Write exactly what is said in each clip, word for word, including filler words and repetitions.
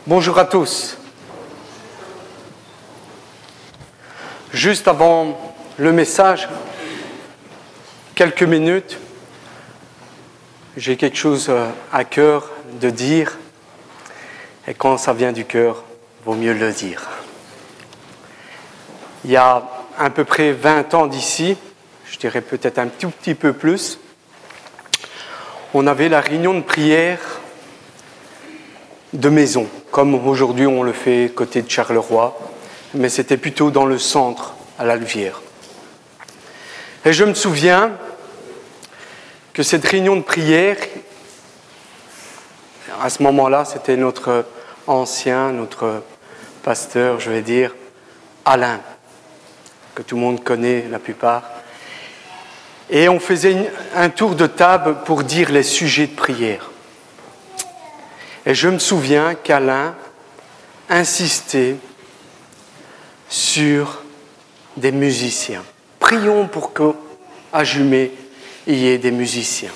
Bonjour à tous. Juste avant le message, quelques minutes, j'ai quelque chose à cœur de dire. Et quand ça vient du cœur, vaut mieux le dire. Il y a à peu près vingt ans d'ici, je dirais peut-être un tout petit peu plus, on avait la réunion de prière de maison, comme aujourd'hui on le fait côté de Charleroi, mais c'était plutôt dans le centre, à la Louvière. Et je me souviens que cette réunion de prière, à ce moment-là, c'était notre ancien, notre pasteur, je vais dire, Alain, que tout le monde connaît, la plupart. Et on faisait une, un tour de table pour dire les sujets de prière. Et je me souviens qu'Alain insistait sur des musiciens. Prions pour qu'à Jumet, il y ait des musiciens.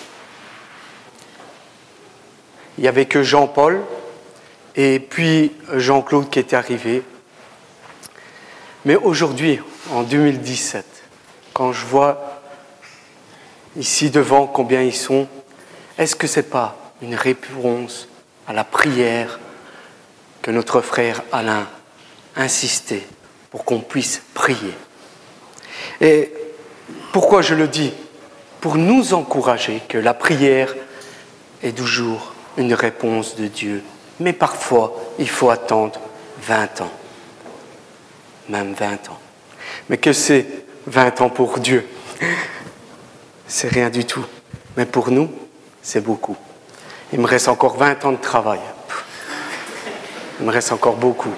Il n'y avait que Jean-Paul et puis Jean-Claude qui était arrivé. Mais aujourd'hui, en deux mille dix-sept, quand je vois ici devant combien ils sont, est-ce que ce n'est pas une réponse à la prière que notre frère Alain insistait pour qu'on puisse prier? Et pourquoi je le dis? Pour nous encourager que la prière est toujours une réponse de Dieu. Mais parfois, il faut attendre vingt ans. Même vingt ans. Mais que c'est vingt ans pour Dieu? C'est rien du tout. Mais pour nous, c'est beaucoup. Il me reste encore vingt ans de travail. Il me reste encore beaucoup.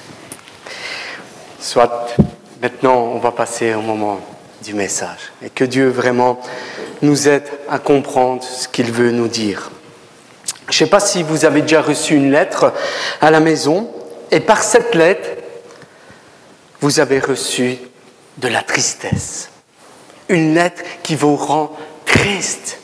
Soit maintenant, on va passer au moment du message. Et que Dieu vraiment nous aide à comprendre ce qu'il veut nous dire. Je ne sais pas si vous avez déjà reçu une lettre à la maison. Et par cette lettre, vous avez reçu de la tristesse. Une lettre qui vous rend triste.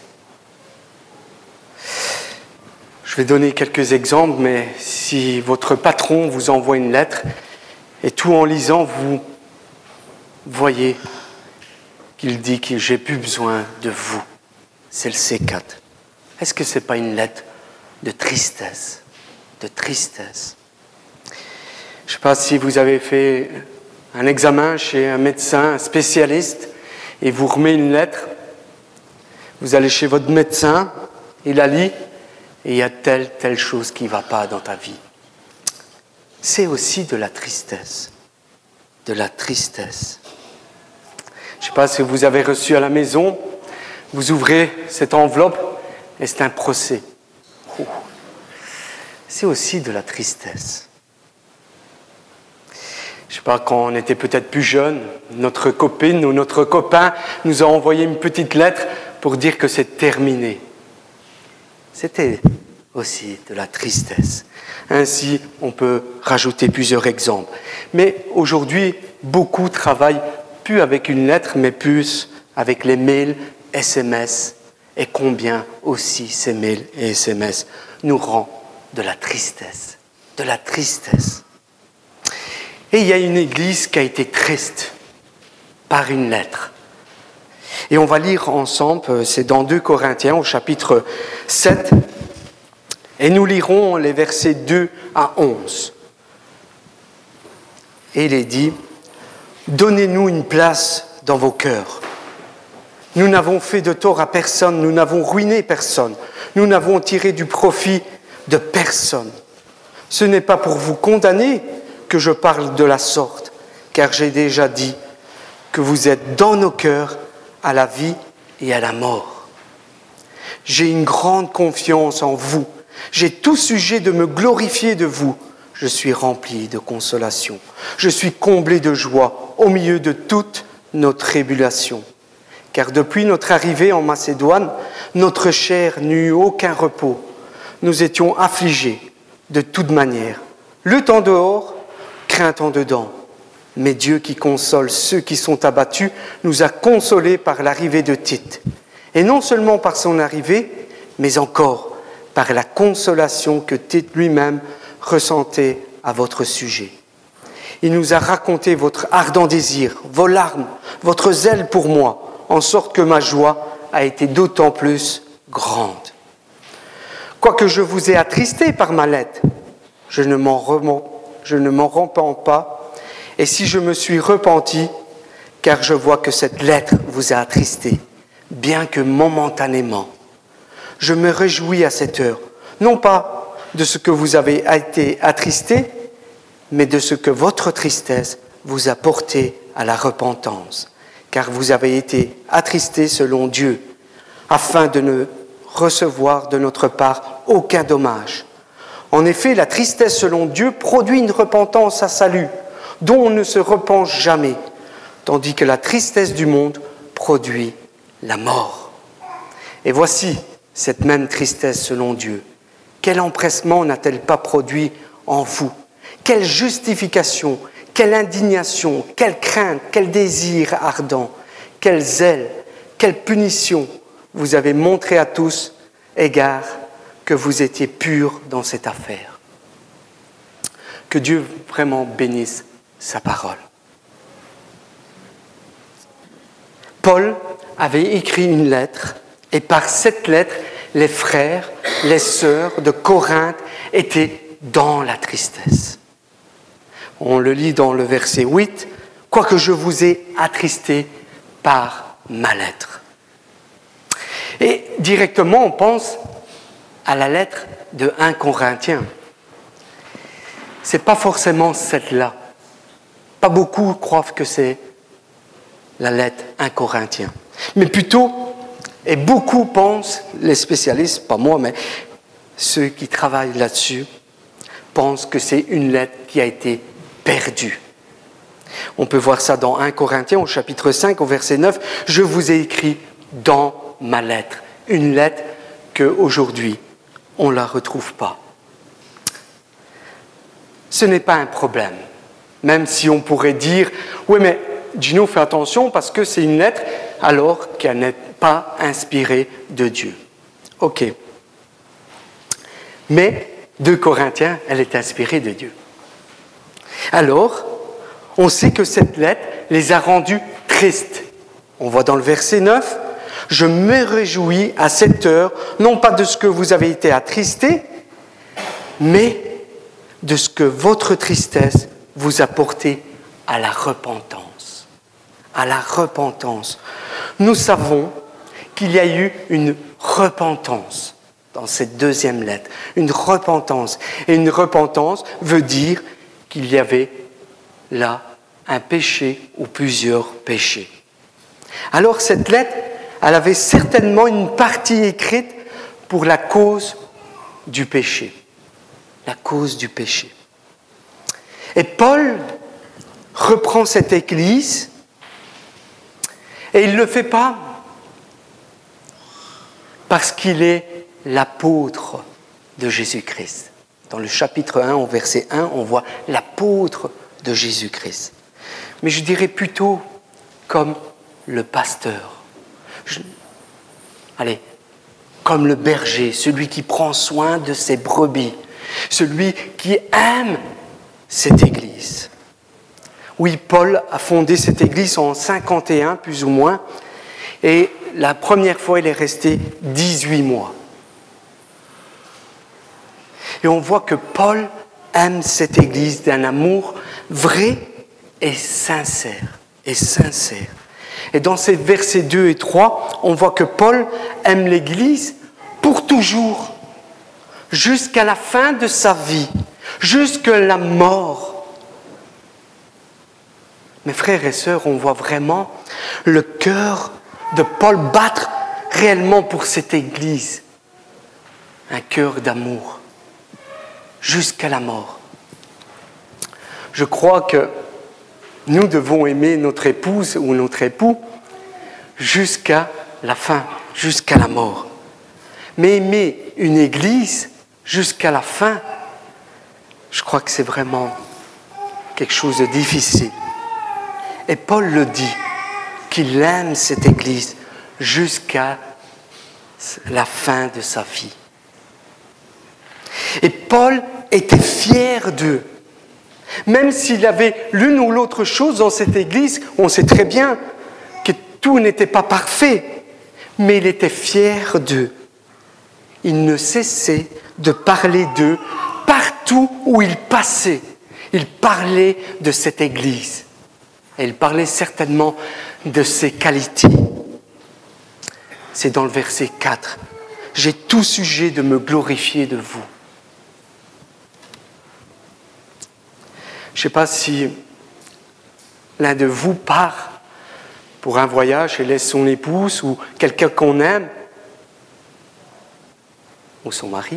Je vais donner quelques exemples, mais si votre patron vous envoie une lettre, et tout en lisant, vous voyez qu'il dit que j'ai plus besoin de vous. C'est le C quatre. Est-ce que ce n'est pas une lettre de tristesse? De tristesse. Je ne sais pas si vous avez fait un examen chez un médecin, un spécialiste, et vous remet une lettre. Vous allez chez votre médecin, il la lit, et il y a telle, telle chose qui ne va pas dans ta vie. C'est aussi de la tristesse. De la tristesse. Je ne sais pas si vous avez reçu à la maison, vous ouvrez cette enveloppe et c'est un procès. Oh. C'est aussi de la tristesse. Je ne sais pas, quand on était peut-être plus jeune, notre copine ou notre copain nous a envoyé une petite lettre pour dire que c'est terminé. C'était aussi de la tristesse. Ainsi, on peut rajouter plusieurs exemples. Mais aujourd'hui, beaucoup travaillent plus avec une lettre, mais plus avec les mails, S M S. Et combien aussi ces mails et S M S nous rendent de la tristesse. De la tristesse. Et il y a une église qui a été triste par une lettre. Et on va lire ensemble, c'est dans deux Corinthiens au chapitre sept, et nous lirons les versets deux à onze. Et il est dit, « Donnez-nous une place dans vos cœurs. Nous n'avons fait de tort à personne, nous n'avons ruiné personne, nous n'avons tiré du profit de personne. Ce n'est pas pour vous condamner que je parle de la sorte, car j'ai déjà dit que vous êtes dans nos cœurs à la vie et à la mort. J'ai une grande confiance en vous. J'ai tout sujet de me glorifier de vous. Je suis rempli de consolation. Je suis comblé de joie au milieu de toute nos tribulations. Car depuis notre arrivée en Macédoine, notre chair n'eut aucun repos. Nous étions affligés de toute manière. Le temps dehors, crainte en dedans. Mais Dieu qui console ceux qui sont abattus nous a consolés par l'arrivée de Tite. Et non seulement par son arrivée, mais encore par la consolation que Tite lui-même ressentait à votre sujet. Il nous a raconté votre ardent désir, vos larmes, votre zèle pour moi, en sorte que ma joie a été d'autant plus grande. Quoique je vous ai attristé par ma lettre, je ne m'en remens, je ne m'en repens pas, et si je me suis repenti, car je vois que cette lettre vous a attristé, bien que momentanément. Je me réjouis à cette heure, non pas de ce que vous avez été attristé, mais de ce que votre tristesse vous a porté à la repentance, car vous avez été attristé selon Dieu, afin de ne recevoir de notre part aucun dommage. En effet, la tristesse selon Dieu produit une repentance à salut, dont on ne se repent jamais, tandis que la tristesse du monde produit la mort. Et voici cette même tristesse selon Dieu. Quel empressement n'a-t-elle pas produit en vous? Quelle justification, quelle indignation, quelle crainte, quel désir ardent, quel zèle, quelle punition vous avez montré à tous, égard que vous étiez purs dans cette affaire. Que Dieu vraiment bénisse sa parole. Paul avait écrit une lettre, et par cette lettre, les frères, les sœurs de Corinthe étaient dans la tristesse. On le lit dans le verset huit, « Quoique je vous ai attristé par ma lettre ». Et directement, on pense à la lettre de premier Corinthiens. Ce n'est pas forcément celle-là. Pas beaucoup croient que c'est la lettre premier Corinthiens. Mais plutôt, et beaucoup pensent, les spécialistes, pas moi, mais ceux qui travaillent là-dessus, pensent que c'est une lettre qui a été perdue. On peut voir ça dans premier Corinthiens, au chapitre cinq, au verset neuf. « Je vous ai écrit dans ma lettre ». Une lettre qu'aujourd'hui, on ne la retrouve pas. Ce n'est pas un problème, même si on pourrait dire « Oui, mais Gino, fais attention parce que c'est une lettre alors qu'elle n'est pas inspirée de Dieu. » Ok. Mais deux Corinthiens, elle est inspirée de Dieu. Alors, on sait que cette lettre les a rendus tristes. On voit dans le verset neuf, « Je me réjouis à cette heure, non pas de ce que vous avez été attristés, mais de ce que votre tristesse vous a porté à la repentance. » À la repentance. Nous savons qu'il y a eu une repentance dans cette deuxième lettre. Une repentance. Et une repentance veut dire qu'il y avait là un péché ou plusieurs péchés. Alors cette lettre, elle avait certainement une partie écrite pour la cause du péché. La cause du péché. Et Paul reprend cette église et il ne le fait pas parce qu'il est l'apôtre de Jésus-Christ. Dans le chapitre un, au verset un, on voit l'apôtre de Jésus-Christ. Mais je dirais plutôt comme le pasteur. Je... Allez, comme le berger, celui qui prend soin de ses brebis, celui qui aime cette église. Oui, Paul a fondé cette église en cinquante et un, plus ou moins, et la première fois, il est resté dix-huit mois. Et on voit que Paul aime cette église d'un amour vrai et sincère, et sincère. Et dans ces versets deux et trois, on voit que Paul aime l'église pour toujours, jusqu'à la fin de sa vie, jusqu'à la mort. Mes frères et sœurs, on voit vraiment le cœur de Paul battre réellement pour cette église. Un cœur d'amour, jusqu'à la mort. Je crois que nous devons aimer notre épouse ou notre époux jusqu'à la fin, jusqu'à la mort. Mais aimer une église jusqu'à la fin, je crois que c'est vraiment quelque chose de difficile. Et Paul le dit, qu'il aime cette église jusqu'à la fin de sa vie. Et Paul était fier d'eux. Même s'il avait l'une ou l'autre chose dans cette église, on sait très bien que tout n'était pas parfait, mais il était fier d'eux. Il ne cessait de parler d'eux partout où il passait. Il parlait de cette église. Et il parlait certainement de ses qualités. C'est dans le verset quatre. « J'ai tout sujet de me glorifier de vous. » Je ne sais pas si l'un de vous part pour un voyage et laisse son épouse ou quelqu'un qu'on aime, ou son mari.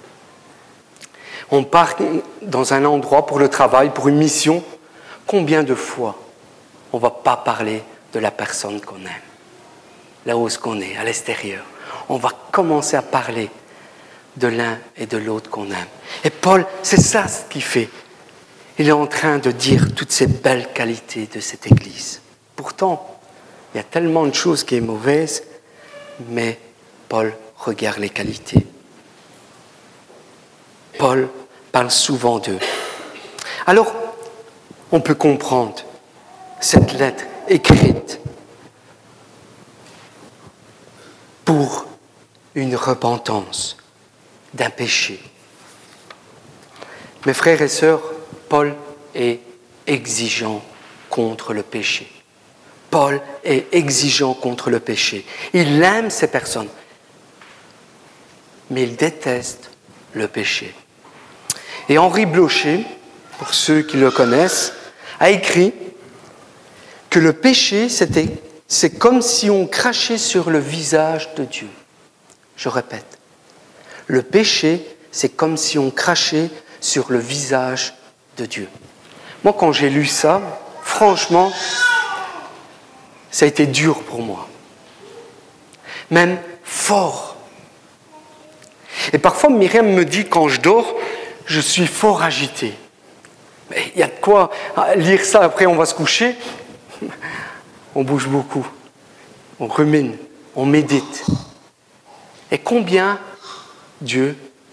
On part dans un endroit pour le travail, pour une mission. Combien de fois on ne va pas parler de la personne qu'on aime, là où est-ce qu'on est, à l'extérieur. On va commencer à parler de l'un et de l'autre qu'on aime. Et Paul, c'est ça ce qu'il fait. Il est en train de dire toutes ces belles qualités de cette Église. Pourtant, il y a tellement de choses qui sont mauvaises, mais Paul regarde les qualités. Paul parle souvent d'eux. Alors, on peut comprendre cette lettre écrite pour une repentance d'un péché. Mes frères et sœurs, Paul est exigeant contre le péché. Paul est exigeant contre le péché. Il aime ces personnes, mais il déteste le péché. Et Henri Blocher, pour ceux qui le connaissent, a écrit que le péché, c'était, c'est comme si on crachait sur le visage de Dieu. Je répète, le péché, c'est comme si on crachait sur le visage de Dieu. Moi, quand j'ai lu ça, franchement, ça a été dur pour moi. Même fort. Et parfois, Myriam me dit, quand je dors, je suis fort agité. Mais il y a de quoi lire ça, après on va se coucher. On bouge beaucoup. On rumine, on médite. Et combien Dieu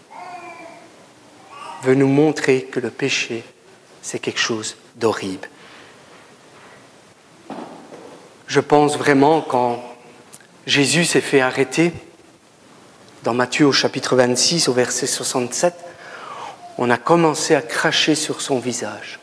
veut nous montrer que le péché, c'est quelque chose d'horrible. Je pense vraiment quand Jésus s'est fait arrêter, dans Matthieu au chapitre vingt-six, au verset soixante-sept, on a commencé à cracher sur son visage.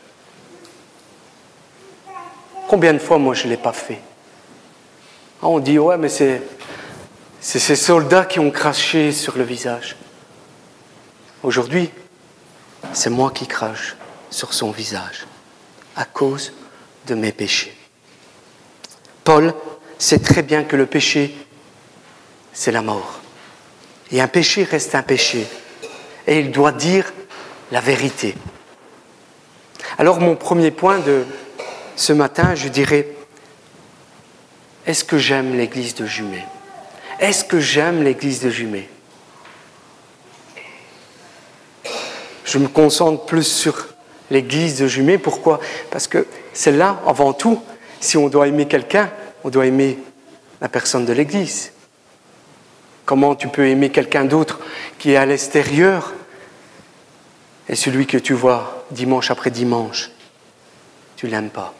Combien de fois, moi, je ne l'ai pas fait? Ah, on dit, ouais, mais c'est, c'est ces soldats qui ont craché sur le visage. Aujourd'hui, c'est moi qui crache sur son visage, à cause de mes péchés. Paul sait très bien que le péché, c'est la mort. Et un péché reste un péché. Et il doit dire la vérité. Alors mon premier point de ce matin, je dirais, est-ce que j'aime l'église de Jumet? Est-ce que j'aime l'église de Jumet? Je me concentre plus sur l'église de Jumet. Pourquoi? Parce que c'est là, avant tout, si on doit aimer quelqu'un, on doit aimer la personne de l'église. Comment tu peux aimer quelqu'un d'autre qui est à l'extérieur et celui que tu vois dimanche après dimanche, tu ne l'aimes pas?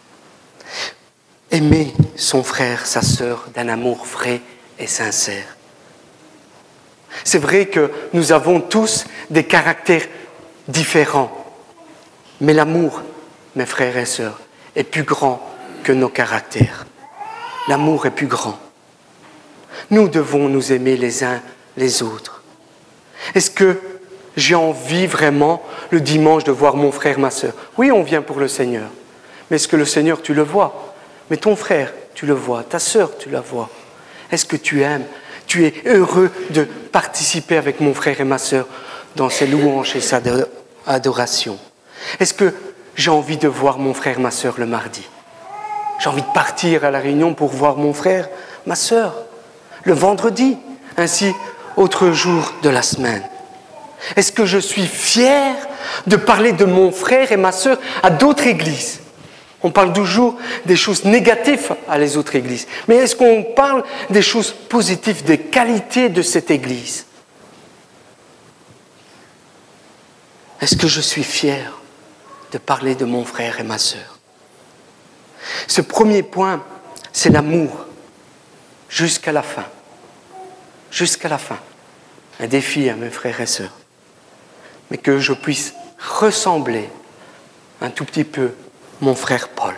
Aimer son frère, sa sœur, d'un amour vrai et sincère. C'est vrai que nous avons tous des caractères différents, mais l'amour, mes frères et sœurs, est plus grand que nos caractères. L'amour est plus grand. Nous devons nous aimer les uns les autres. Est-ce que j'ai envie vraiment le dimanche de voir mon frère, ma sœur? Oui, on vient pour le Seigneur. Mais est-ce que le Seigneur, tu le vois? Mais ton frère, tu le vois. Ta sœur, tu la vois. Est-ce que tu aimes? Tu es heureux de participer avec mon frère et ma sœur dans ses louanges et sa adoration? Est-ce que j'ai envie de voir mon frère, ma sœur le mardi? J'ai envie de partir à la réunion pour voir mon frère, ma sœur, le vendredi, ainsi autre jour de la semaine. Est-ce que je suis fier de parler de mon frère et ma sœur à d'autres églises? On parle toujours des choses négatives à les autres églises. Mais est-ce qu'on parle des choses positives, des qualités de cette église? Est-ce que je suis fier de parler de mon frère et ma sœur? Ce premier point, c'est l'amour jusqu'à la fin. Jusqu'à la fin. Un défi à mes frères et sœurs. Mais que je puisse ressembler un tout petit peu mon frère Paul.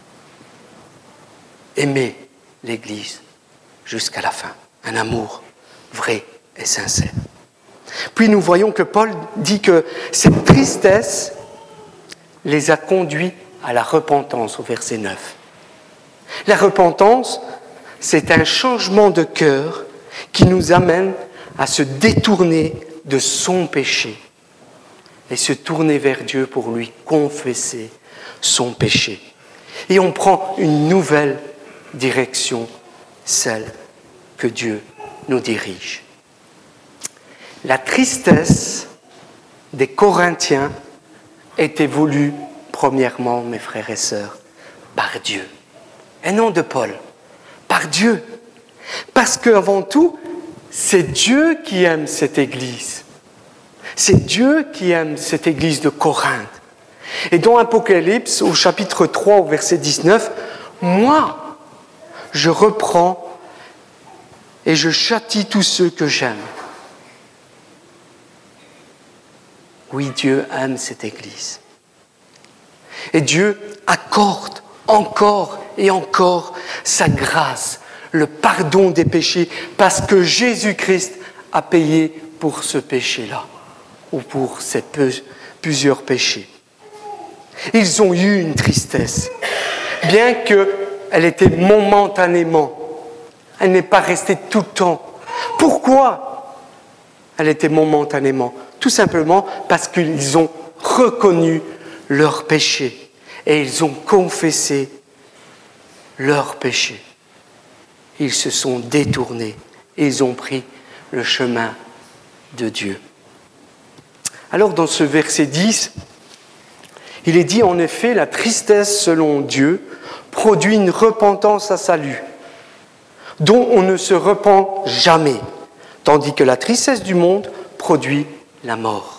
Aimer l'Église jusqu'à la fin. Un amour vrai et sincère. Puis nous voyons que Paul dit que cette tristesse les a conduits à la repentance au verset neuf. La repentance, c'est un changement de cœur qui nous amène à se détourner de son péché et se tourner vers Dieu pour lui confesser son péché. Et on prend une nouvelle direction, celle que Dieu nous dirige. La tristesse des Corinthiens était voulue, premièrement, mes frères et sœurs, par Dieu. Et non de Paul, par Dieu. Parce qu'avant tout, c'est Dieu qui aime cette Église. C'est Dieu qui aime cette Église de Corinthe. Et dans Apocalypse, au chapitre trois, au verset dix-neuf, moi, je reprends et je châtie tous ceux que j'aime. Oui, Dieu aime cette Église. Et Dieu accorde encore et encore sa grâce, le pardon des péchés, parce que Jésus-Christ a payé pour ce péché-là, ou pour ces peu, plusieurs péchés. Ils ont eu une tristesse, bien qu'elle était momentanément. Elle n'est pas restée tout le temps. Pourquoi elle était momentanément? Tout simplement parce qu'ils ont reconnu leur péché et ils ont confessé leur péché. Ils se sont détournés et ils ont pris le chemin de Dieu. Alors dans ce verset dix, il est dit en effet, la tristesse selon Dieu produit une repentance à salut, dont on ne se repent jamais, tandis que la tristesse du monde produit la mort.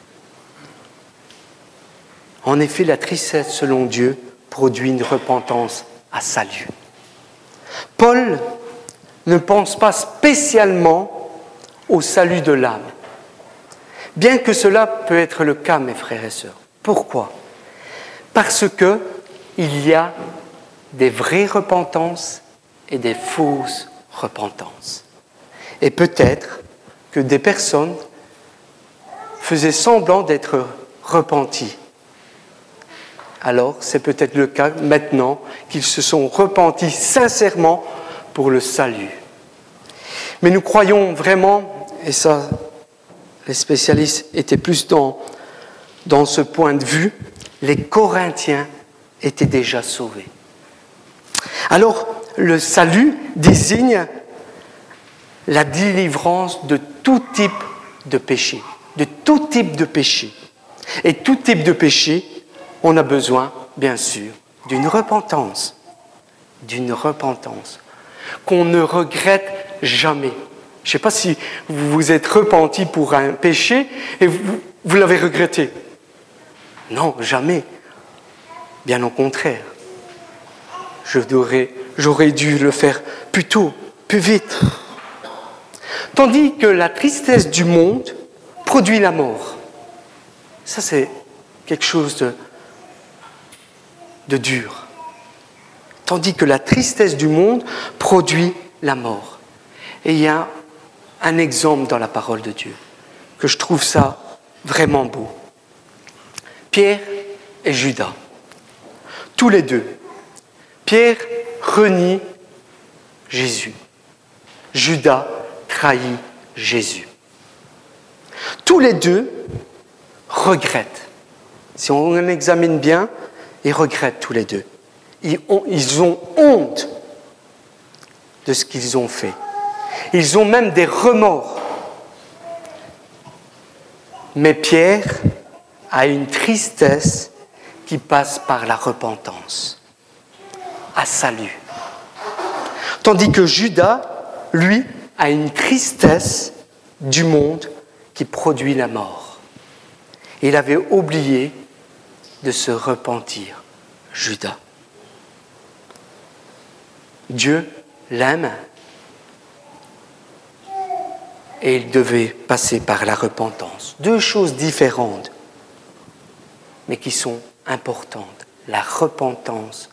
En effet, la tristesse selon Dieu produit une repentance à salut. Paul ne pense pas spécialement au salut de l'âme, bien que cela peut être le cas, mes frères et sœurs. Pourquoi? Parce que il y a des vraies repentances et des fausses repentances. Et peut-être que des personnes faisaient semblant d'être repenties. Alors, c'est peut-être le cas maintenant qu'ils se sont repentis sincèrement pour le salut. Mais nous croyons vraiment, et ça, les spécialistes étaient plus dans, dans ce point de vue, les Corinthiens étaient déjà sauvés. Alors, le salut désigne la délivrance de tout type de péché, de tout type de péché. Et tout type de péché, on a besoin, bien sûr, d'une repentance, d'une repentance qu'on ne regrette jamais. Je ne sais pas si vous vous êtes repenti pour un péché et vous, vous l'avez regretté. Non, jamais. Bien au contraire. Je devrais, j'aurais dû le faire plus tôt, plus vite. Tandis que la tristesse du monde produit la mort. Ça, c'est quelque chose de, de dur. Tandis que la tristesse du monde produit la mort. Et il y a un exemple dans la parole de Dieu, que je trouve ça vraiment beau. Pierre et Judas, tous les deux. Pierre renie Jésus. Judas trahit Jésus. Tous les deux regrettent. Si on examine bien, ils regrettent tous les deux. Ils ont, ils ont honte de ce qu'ils ont fait. Ils ont même des remords. Mais Pierre a une tristesse qui passe par la repentance, à salut. Tandis que Judas, lui, a une tristesse du monde qui produit la mort. Il avait oublié de se repentir, Judas. Dieu l'aime et il devait passer par la repentance. Deux choses différentes, mais qui sont importantes. La repentance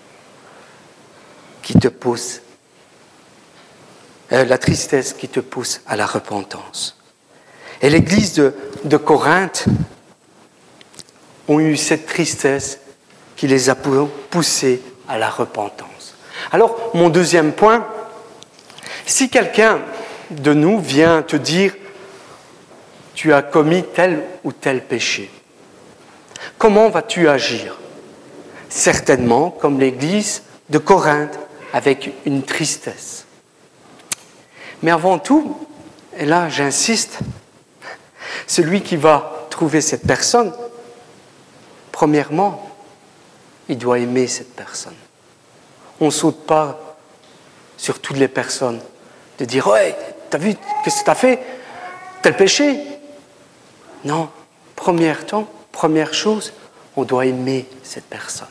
qui te pousse, euh, la tristesse qui te pousse à la repentance. Et l'église de, de Corinthe ont eu cette tristesse qui les a poussés à la repentance. Alors, mon deuxième point, si quelqu'un de nous vient te dire « tu as commis tel ou tel péché », comment vas-tu agir ? Certainement comme l'église de Corinthe, avec une tristesse. Mais avant tout, et là j'insiste, celui qui va trouver cette personne, premièrement, il doit aimer cette personne. On ne saute pas sur toutes les personnes de dire « ouais, t'as vu, qu'est-ce que t'as fait ? Tel péché ?» Non, première temps, première chose, on doit aimer cette personne.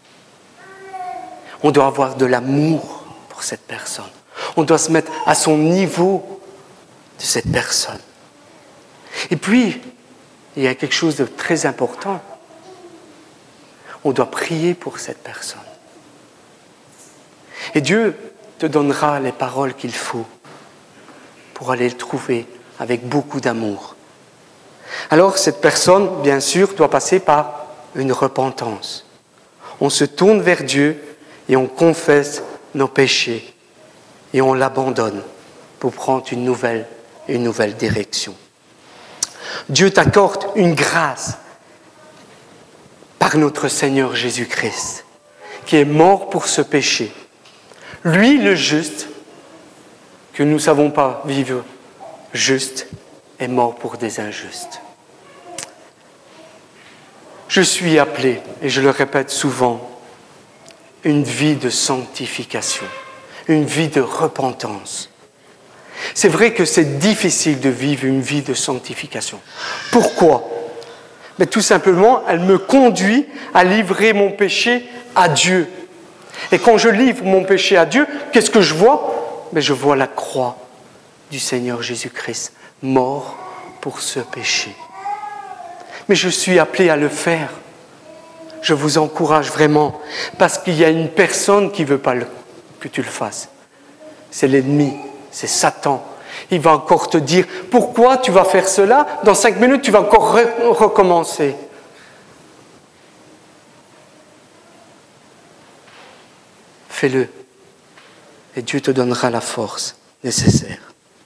On doit avoir de l'amour pour cette personne. On doit se mettre à son niveau de cette personne. Et puis, il y a quelque chose de très important. On doit prier pour cette personne. Et Dieu te donnera les paroles qu'il faut pour aller le trouver avec beaucoup d'amour. Alors, cette personne, bien sûr, doit passer par une repentance. On se tourne vers Dieu et on confesse nos péchés et on l'abandonne pour prendre une nouvelle, une nouvelle direction. Dieu t'accorde une grâce par notre Seigneur Jésus-Christ, qui est mort pour ce péché. Lui, le juste, que nous ne savons pas vivre juste, est mort pour des injustes. Je suis appelé, et je le répète souvent, une vie de sanctification, une vie de repentance. C'est vrai que c'est difficile de vivre une vie de sanctification. Pourquoi ? Mais tout simplement, elle me conduit à livrer mon péché à Dieu. Et quand je livre mon péché à Dieu, qu'est-ce que je vois ? Mais je vois la croix du Seigneur Jésus-Christ, mort pour ce péché. Mais je suis appelé à le faire. Je vous encourage vraiment, parce qu'il y a une personne qui ne veut pas le, que tu le fasses. C'est l'ennemi, c'est Satan. Il va encore te dire, pourquoi tu vas faire cela ? Dans cinq minutes, tu vas encore re- recommencer. Fais-le, et Dieu te donnera la force nécessaire.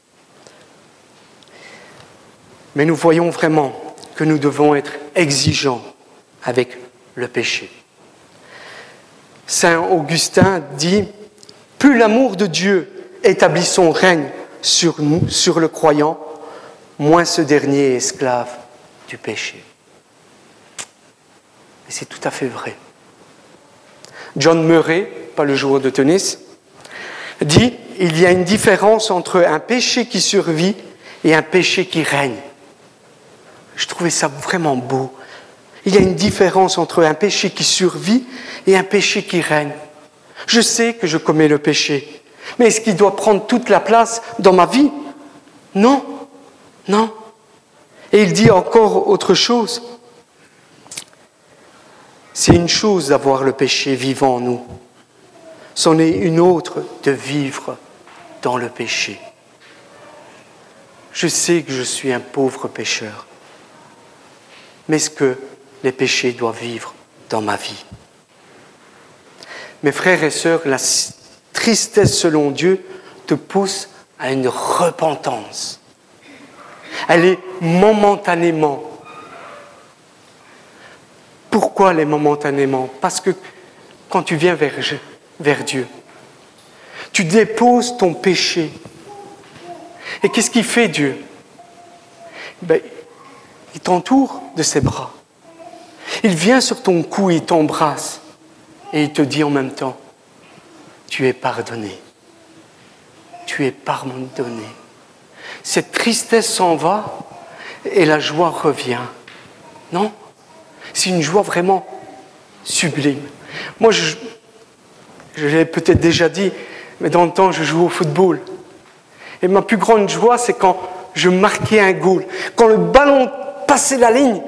Mais nous voyons vraiment que nous devons être exigeants avec le péché. Saint Augustin dit « Plus l'amour de Dieu établit son règne sur nous, sur le croyant, moins ce dernier est esclave du péché. » Et c'est tout à fait vrai. John Murray, pas le joueur de tennis, dit « Il y a une différence entre un péché qui survit et un péché qui règne. » Je trouvais ça vraiment beau. Il y a une différence entre un péché qui survit et un péché qui règne. Je sais que je commets le péché, mais est-ce qu'il doit prendre toute la place dans ma vie ? Non, non. Et il dit encore autre chose. C'est une chose d'avoir le péché vivant en nous. C'en est une autre de vivre dans le péché. Je sais que je suis un pauvre pécheur. Mais est-ce que les péchés doivent vivre dans ma vie ? Mes frères et sœurs, la tristesse selon Dieu te pousse à une repentance. Elle est momentanément. Pourquoi elle est momentanément ? Parce que quand tu viens vers, vers Dieu, tu déposes ton péché. Et qu'est-ce qu'il fait Dieu ? Ben, il t'entoure de ses bras. Il vient sur ton cou, il t'embrasse et il te dit en même temps, tu es pardonné. Tu es pardonné. Cette tristesse s'en va et la joie revient. Non, c'est une joie vraiment sublime. Moi, je, je l'ai peut-être déjà dit, mais dans le temps, je jouais au football. Et ma plus grande joie, c'est quand je marquais un goal. Quand le ballon passait la ligne,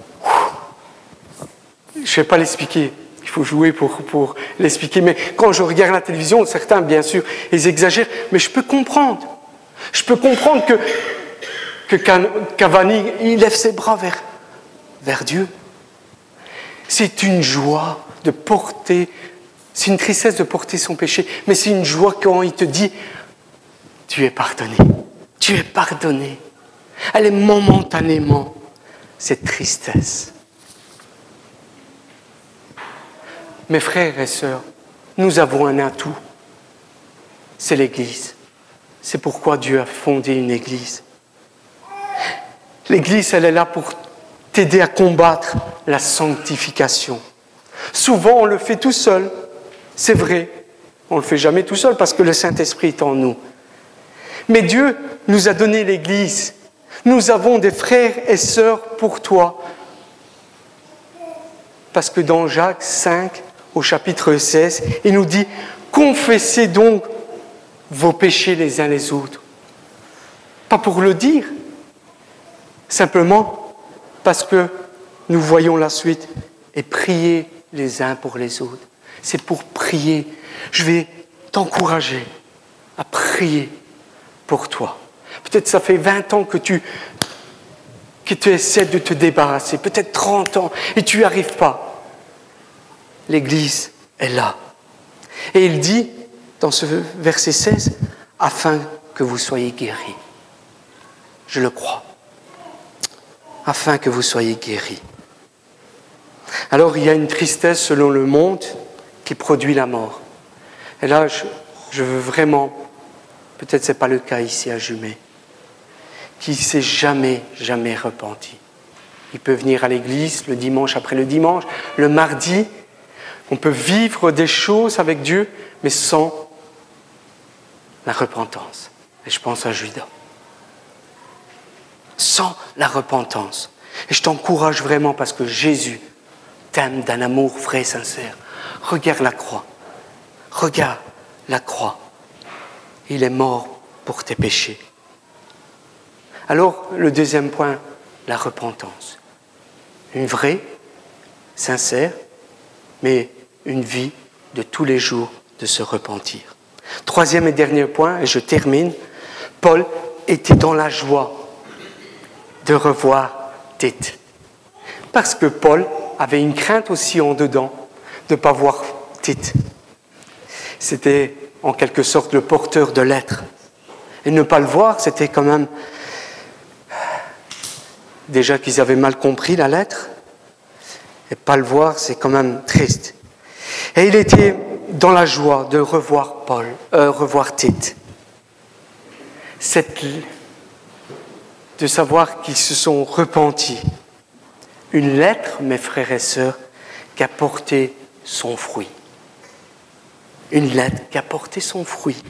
je ne vais pas l'expliquer. Il faut jouer pour, pour l'expliquer. Mais quand je regarde la télévision, certains, bien sûr, ils exagèrent. Mais je peux comprendre. Je peux comprendre que, que Cavani, il lève ses bras vers, vers Dieu. C'est une joie de porter, c'est une tristesse de porter son péché, mais c'est une joie quand il te dit, tu es pardonné, tu es pardonné. Elle est momentanément cette tristesse. Mes frères et sœurs, nous avons un atout, c'est l'Église. C'est pourquoi Dieu a fondé une Église. L'Église, elle est là pour t'aider à combattre la sanctification. Souvent, on le fait tout seul, c'est vrai. On ne le fait jamais tout seul parce que le Saint-Esprit est en nous. Mais Dieu nous a donné l'Église. Nous avons des frères et sœurs pour toi. Parce que dans Jacques cinq, au chapitre seize, il nous dit « Confessez donc vos péchés les uns les autres. » Pas pour le dire, simplement parce que nous voyons la suite et prier les uns pour les autres. C'est pour prier. Je vais t'encourager à prier pour toi. Peut-être ça fait vingt ans que tu, que tu essaies de te débarrasser, peut-être trente ans, et tu n'y arrives pas. L'Église est là. Et il dit, dans ce verset seize, « Afin que vous soyez guéris. » Je le crois. Afin que vous soyez guéris. Alors, il y a une tristesse selon le monde qui produit la mort. Et là, je, je veux vraiment, peut-être ce n'est pas le cas ici à Jumet, qui ne s'est jamais, jamais repenti. Il peut venir à l'église le dimanche après le dimanche, le mardi. On peut vivre des choses avec Dieu, mais sans la repentance. Et je pense à Judas. Sans la repentance. Et je t'encourage vraiment parce que Jésus t'aime d'un amour vrai et sincère. Regarde la croix. Regarde la croix. Il est mort pour tes péchés. Alors, le deuxième point, la repentance. Une vraie, sincère, mais une vie de tous les jours de se repentir. Troisième et dernier point, et je termine, Paul était dans la joie de revoir Tite. Parce que Paul avait une crainte aussi en dedans de ne pas voir Tite. C'était en quelque sorte le porteur de lettres. Et ne pas le voir, c'était quand même... Déjà qu'ils avaient mal compris la lettre, et pas le voir, c'est quand même triste. Et il était dans la joie de revoir Paul, euh, revoir Tite. Cette... de savoir qu'ils se sont repentis. Une lettre, mes frères et sœurs, qui a porté son fruit. Une lettre qui a porté son fruit.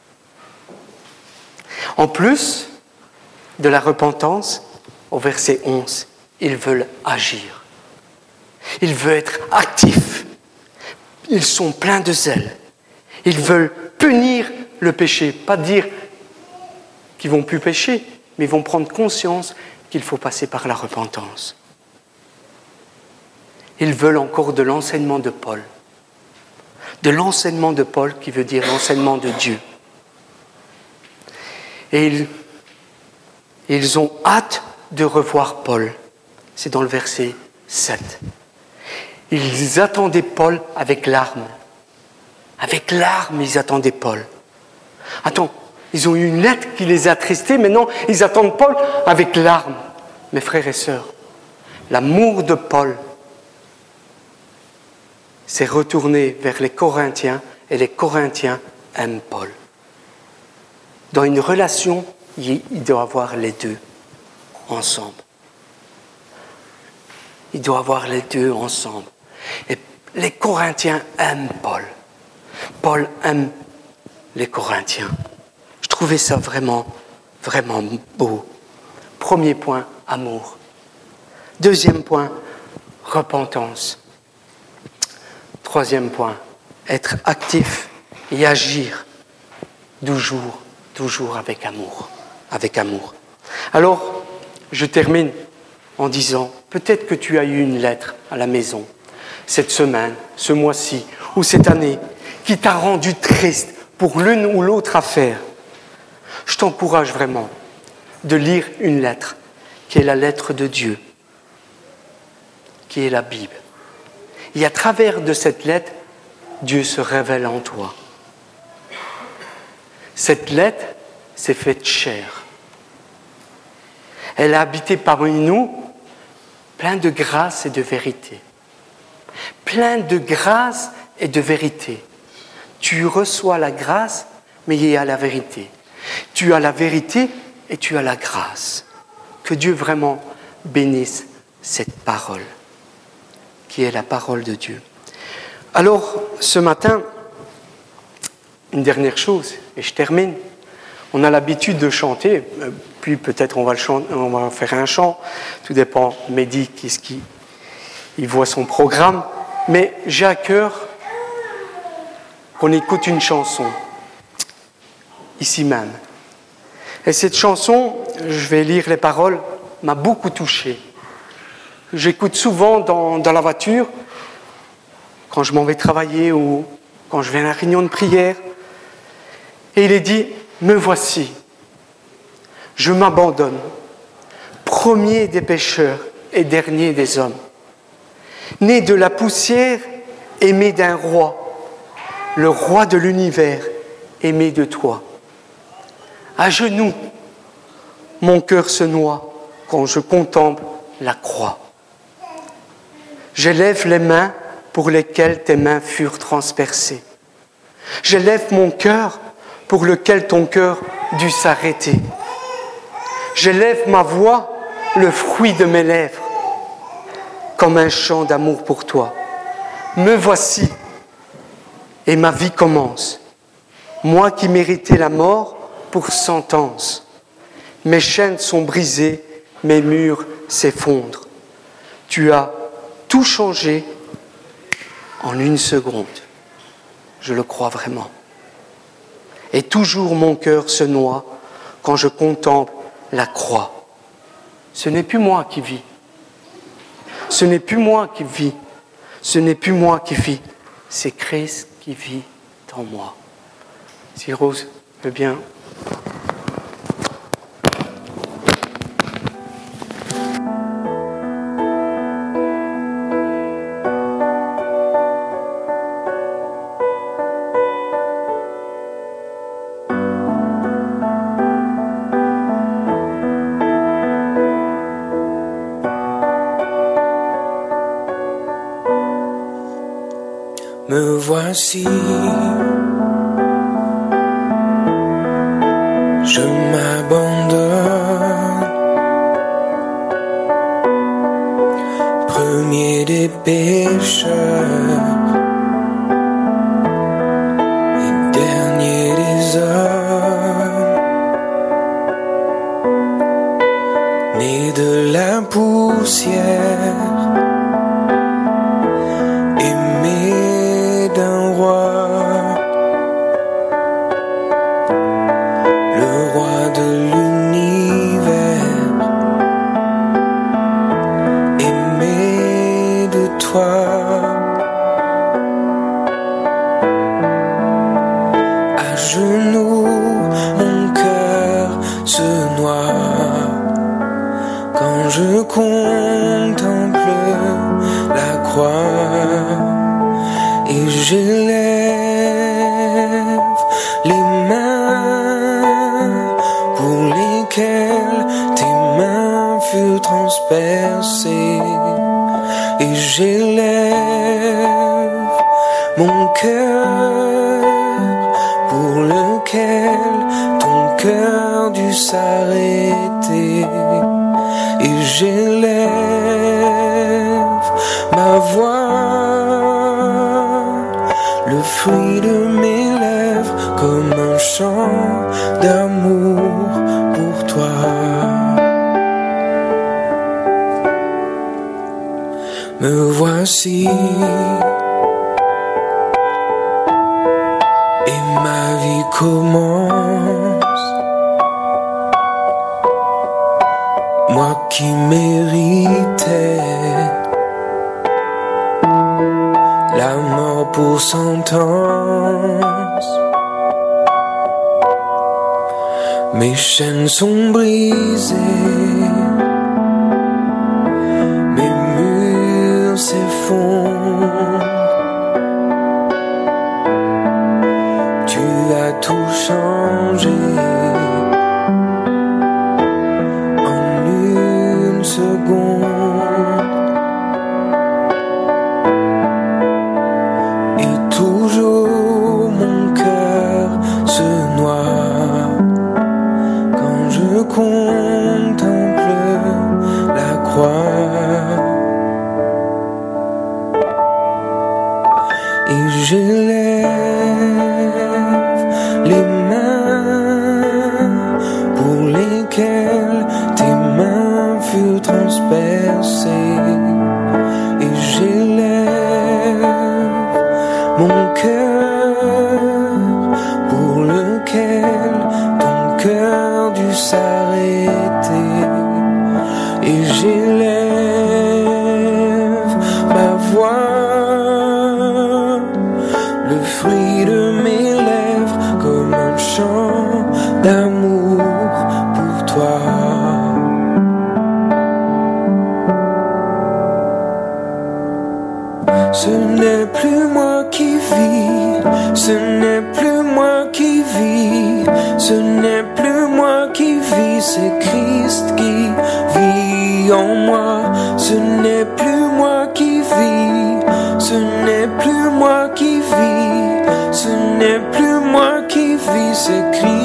En plus de la repentance, au verset onze, ils veulent agir. Ils veulent être actifs. Ils sont pleins de zèle. Ils veulent punir le péché. Pas dire qu'ils ne vont plus pécher, mais ils vont prendre conscience qu'il faut passer par la repentance. Ils veulent encore de l'enseignement de Paul. De l'enseignement de Paul qui veut dire l'enseignement de Dieu. Et ils, ils ont hâte de revoir Paul. C'est dans le verset sept. Ils attendaient Paul avec larmes. Avec larmes, ils attendaient Paul. Attends, ils ont eu une lettre qui les a attristés, maintenant ils attendent Paul avec larmes. Mes frères et sœurs, l'amour de Paul s'est retourné vers les Corinthiens et les Corinthiens aiment Paul. Dans une relation, il doit y avoir les deux ensemble. Il doit y avoir les deux ensemble. Et les Corinthiens aiment Paul. Paul aime les Corinthiens. Je trouvais ça vraiment, vraiment beau. Premier point, amour. Deuxième point, repentance. Troisième point, être actif et agir toujours, toujours avec amour, avec amour. Alors, je termine en disant, peut-être que tu as eu une lettre à la maison, cette semaine, ce mois-ci, ou cette année, qui t'a rendu triste pour l'une ou l'autre affaire. Je t'encourage vraiment de lire une lettre, qui est la lettre de Dieu, qui est la Bible. Et à travers de cette lettre, Dieu se révèle en toi. Cette lettre s'est faite chair. Elle a habité parmi nous, plein de grâce et de vérité. Plein de grâce et de vérité. Tu reçois la grâce, mais il y a la vérité. Tu as la vérité et tu as la grâce. Que Dieu vraiment bénisse cette parole, qui est la parole de Dieu. Alors, ce matin, une dernière chose, et je termine. On a l'habitude de chanter, puis peut-être on va, le chanter, on va faire un chant, tout dépend, Mehdi, qu'est-ce qu'il il voit son programme, mais j'ai à cœur qu'on écoute une chanson, ici même. Et cette chanson, je vais lire les paroles, m'a beaucoup touché. J'écoute souvent dans, dans la voiture, quand je m'en vais travailler ou quand je vais à la réunion de prière. Et il est dit, me voici, je m'abandonne, premier des pécheurs et dernier des hommes. Né de la poussière, aimé d'un roi, le roi de l'univers, aimé de toi. À genoux, mon cœur se noie quand je contemple la croix. J'élève les mains pour lesquelles tes mains furent transpercées. J'élève mon cœur pour lequel ton cœur dut s'arrêter. J'élève ma voix, le fruit de mes lèvres, comme un chant d'amour pour toi. Me voici, et ma vie commence. Moi qui méritais la mort pour sentence. Mes chaînes sont brisées, mes murs s'effondrent. Tu as tout changé en une seconde. Je le crois vraiment. Et toujours mon cœur se noie quand je contemple la croix. Ce n'est plus moi qui vis. Ce n'est plus moi qui vis. Ce n'est plus moi qui vis. C'est Christ qui vit en moi. Si Rose veut bien. Me voici, je m'abandonne, premier des pécheurs et dernier des hommes, né de la poussière. D'un roi, le roi de l'univers, aimé de toi. À genoux, mon cœur se noie quand je contemple la croix. Et j'élève les mains pour lesquelles tes mains furent transpercées. Et j'élève mon cœur pour lequel ton cœur dut s'arrêter. Et j'élève ma voix, le fruit de mes lèvres, comme un chant d'amour pour toi. me voici. Et ma vie commence. Moi qui méritais la mort pour sentence. Mes chaînes sont brisées, mes murs s'effondrent. Tu as tout changé en une seconde. Et toujours mon cœur se noie quand je contemple la croix. Et j'élève les mains pour lesquelles tes mains furent transpercées. Et j'élève mon cœur pour lequel ton cœur dut s'arrêter. Et j'élève ma voix, le fruit de mes lèvres, comme un chant d'amour pour toi. Ce n'est plus moi qui vis, ce n'est plus moi qui vis, ce n'est plus moi qui vis, c'est Christ qui vit en moi. Ce n'est plus moi qui vis, ce n'est plus moi qui vis, ce n'est plus moi qui vis, c'est Christ